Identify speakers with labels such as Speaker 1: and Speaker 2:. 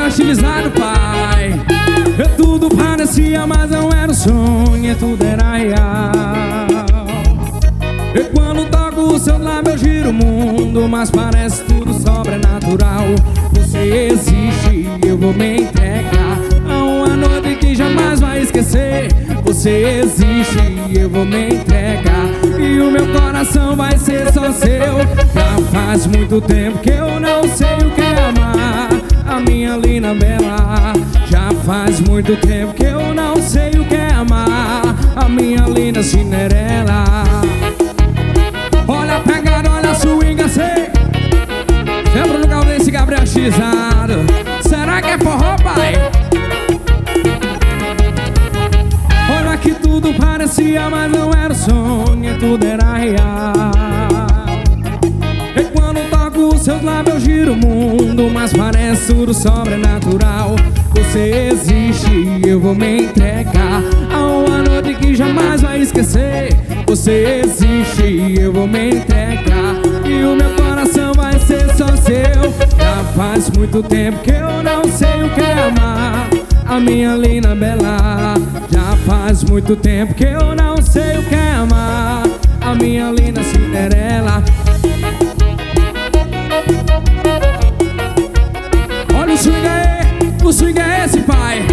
Speaker 1: Gabriel estilizado, pai. Tudo parecia, mas não era um sonho, tudo era real. E quando toco o seu lábio eu giro o mundo, mas parece tudo sobrenatural. Você existe e eu vou me entregar a uma noite que jamais vai esquecer. Você existe e eu vou me entregar, e o meu coração vai ser só seu. Já faz muito tempo que eu não sei o que é amar, a minha linda bela. Já faz muito tempo que eu não sei o que é amar, a minha linda Cinderela. Olha a pegada, olha a swing assim. Lembra no Galdense Gabriel estilizado. Será que é forró, pai? Olha que tudo parecia, mas não era sonho, tudo era real. E quando toco os seus lábios eu giro o mundo, mas parece tudo sobrenatural. Você existe e eu vou me entregar a uma noite que jamais vai esquecer. Você existe e eu vou me entregar, e o meu coração vai ser só seu. Já faz muito tempo que eu não sei o que é amar, a minha linda bela. Já faz muito tempo que eu não sei o que é amar, a minha linda Cinderela. Olha o swing aí, o swing é esse, pai.